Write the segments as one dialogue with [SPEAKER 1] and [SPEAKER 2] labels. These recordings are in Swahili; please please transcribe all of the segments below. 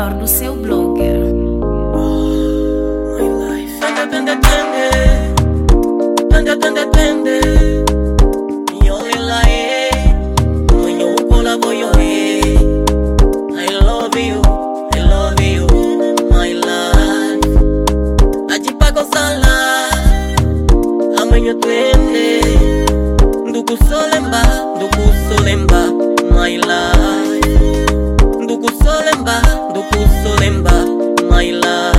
[SPEAKER 1] melhor do seu blogger.
[SPEAKER 2] My life. Tende. Yo le la when you call a boy, I love you, my life. Ajipago sala, amenyo twende. Ndugu solemba, my life. Ndugu solemba, my life.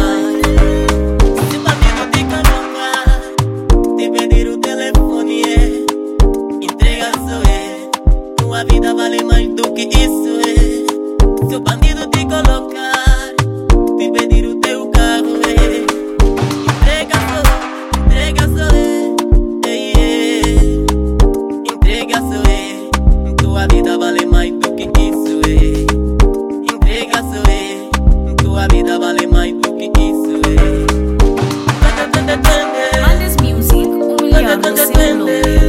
[SPEAKER 2] A vida vale mais do que isso, é. Se o bandido te colocar, te pedir o teu carro, é. Entrega só, entrega só, tua vida vale mais do que isso, é. Entrega só, tua vida vale mais do que isso, é.
[SPEAKER 1] Mandes Music, o melhor do seu blogger.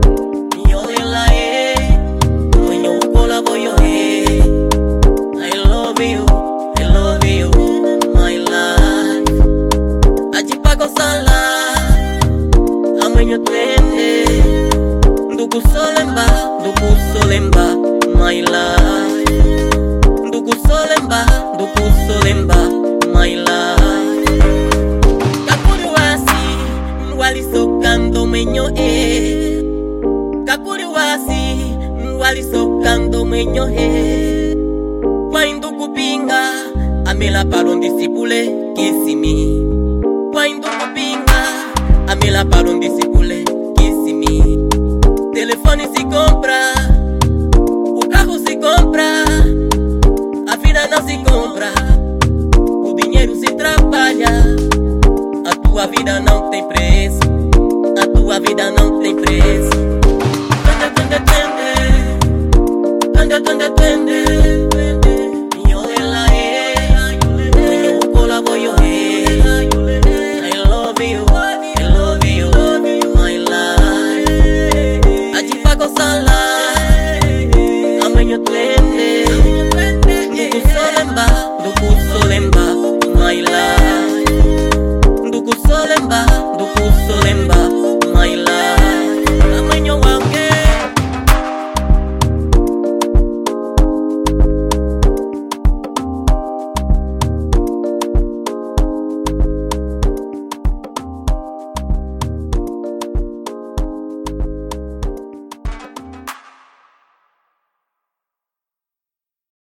[SPEAKER 2] Amenyo twende. Ndugu solemba, my life. Ndugu solemba, my life. Kakuri wali sokando menyo Kakuri wali sokando menyo Kwa induku pinga, amela palon disipule kisimi. Kwa induku pinga, amela palon disipule kisimi. Telefone se compra, o carro se compra, a vida não se compra, o dinheiro se trabalha, a tua vida não